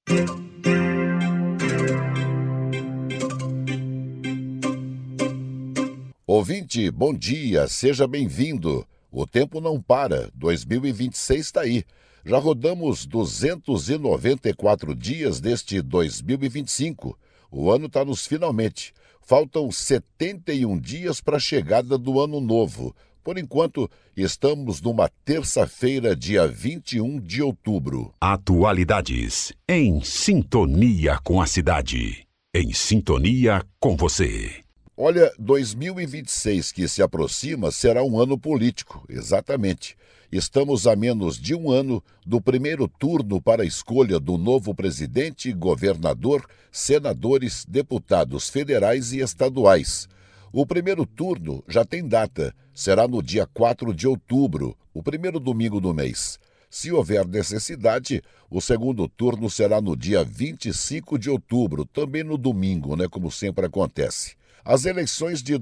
Ouvinte, bom dia, seja bem-vindo. O tempo não para, 2026 está aí. Já rodamos 294 dias deste 2025. O ano está nos finalmente. Faltam 71 dias para a chegada do ano novo. Por enquanto, estamos numa terça-feira, dia 21 de outubro. Atualidades em sintonia com a cidade. Em sintonia com você. Olha, 2026 que se aproxima será um ano político, exatamente. Estamos a menos de um ano do primeiro turno para a escolha do novo presidente, governador, senadores, deputados federais e estaduais. O primeiro turno já tem data, será no dia 4 de outubro, o primeiro domingo do mês. Se houver necessidade, o segundo turno será no dia 25 de outubro, também no domingo, como sempre acontece. As eleições de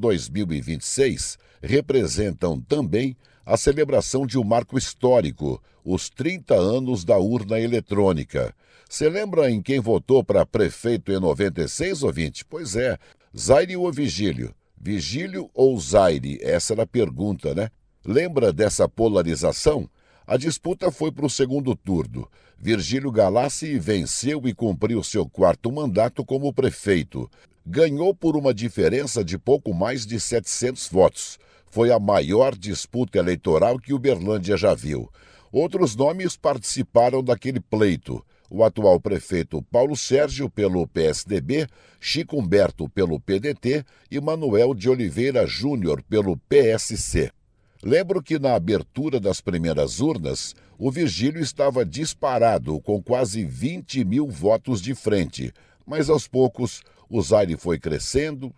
2026 representam também a celebração de um marco histórico, os 30 anos da urna eletrônica. Você lembra em quem votou para prefeito em 96, ouvinte? Pois é, Zaire ou Vigílio? Vigílio ou Zaire? Essa era a pergunta, né? Lembra dessa polarização? A disputa foi para o segundo turno. Virgílio Galassi venceu e cumpriu seu quarto mandato como prefeito. Ganhou por uma diferença de pouco mais de 700 votos. Foi a maior disputa eleitoral que Uberlândia já viu. Outros nomes participaram daquele pleito. O atual prefeito Paulo Sérgio pelo PSDB, Chico Humberto pelo PDT e Manuel de Oliveira Júnior pelo PSC. Lembro que na abertura das primeiras urnas, o Virgílio estava disparado com quase 20 mil votos de frente, mas aos poucos o Zaire foi crescendo,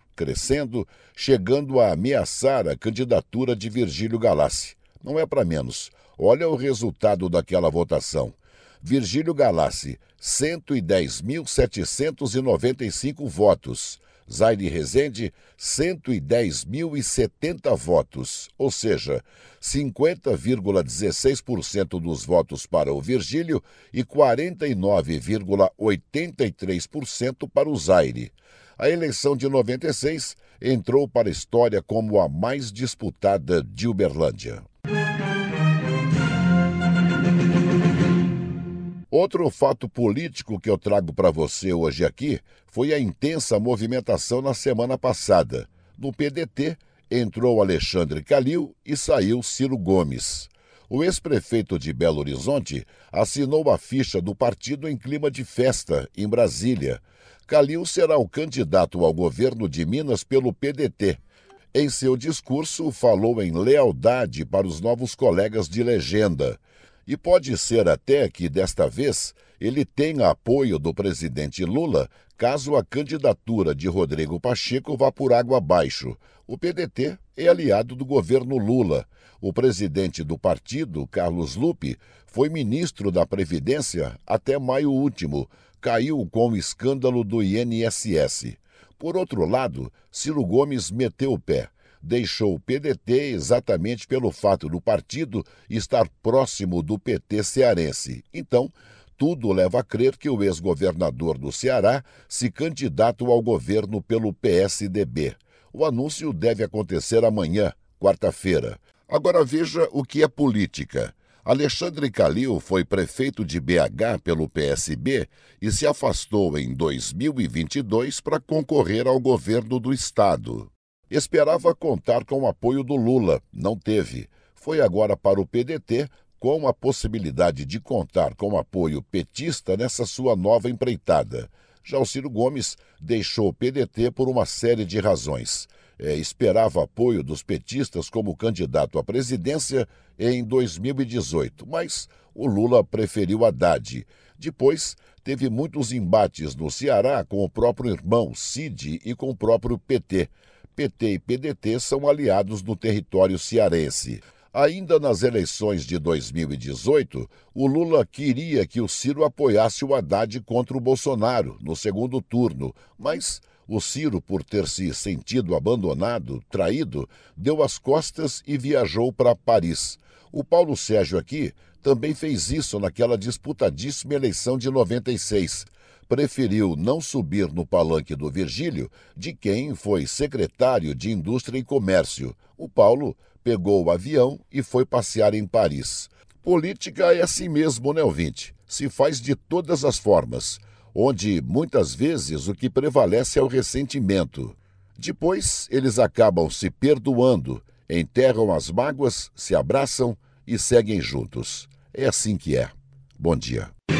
chegando a ameaçar a candidatura de Virgílio Galassi. Não é para menos. Olha o resultado daquela votação. Virgílio Galassi, 110.795 votos. Zaire Rezende, 110.070 votos, ou seja, 50,16% dos votos para o Virgílio e 49,83% para o Zaire. A eleição de 96 entrou para a história como a mais disputada de Uberlândia. Outro fato político que eu trago para você hoje aqui foi a intensa movimentação na semana passada. No PDT, entrou Alexandre Calil e saiu Ciro Gomes. O ex-prefeito de Belo Horizonte assinou a ficha do partido em clima de festa, em Brasília. Calil será o candidato ao governo de Minas pelo PDT. Em seu discurso, falou em lealdade para os novos colegas de legenda. E pode ser até que, desta vez, ele tenha apoio do presidente Lula caso a candidatura de Rodrigo Pacheco vá por água abaixo. O PDT é aliado do governo Lula. O presidente do partido, Carlos Lupe, foi ministro da Previdência até maio último. Caiu com o escândalo do INSS. Por outro lado, Ciro Gomes meteu o pé. Deixou o PDT exatamente pelo fato do partido estar próximo do PT cearense. Então, tudo leva a crer que o ex-governador do Ceará se candidata ao governo pelo PSDB. O anúncio deve acontecer amanhã, quarta-feira. Agora veja o que é política. Alexandre Calil foi prefeito de BH pelo PSB e se afastou em 2022 para concorrer ao governo do estado. Esperava contar com o apoio do Lula, não teve. Foi agora para o PDT, com a possibilidade de contar com apoio petista nessa sua nova empreitada. Já o Ciro Gomes deixou o PDT por uma série de razões. Esperava apoio dos petistas como candidato à presidência em 2018, mas o Lula preferiu Haddad. Depois, teve muitos embates no Ceará com o próprio irmão, Cid, e com o próprio PT. PT e PDT são aliados no território cearense. Ainda nas eleições de 2018, o Lula queria que o Ciro apoiasse o Haddad contra o Bolsonaro no segundo turno, mas o Ciro, por ter se sentido abandonado, traído, deu as costas e viajou para Paris. O Paulo Sérgio aqui também fez isso naquela disputadíssima eleição de 96. preferiu não subir no palanque do Virgílio, de quem foi secretário de Indústria e Comércio. O Paulo pegou o avião e foi passear em Paris. Política é assim mesmo, né, ouvinte? Se faz de todas as formas, onde muitas vezes o que prevalece é o ressentimento. Depois, eles acabam se perdoando, enterram as mágoas, se abraçam e seguem juntos. É assim que é. Bom dia.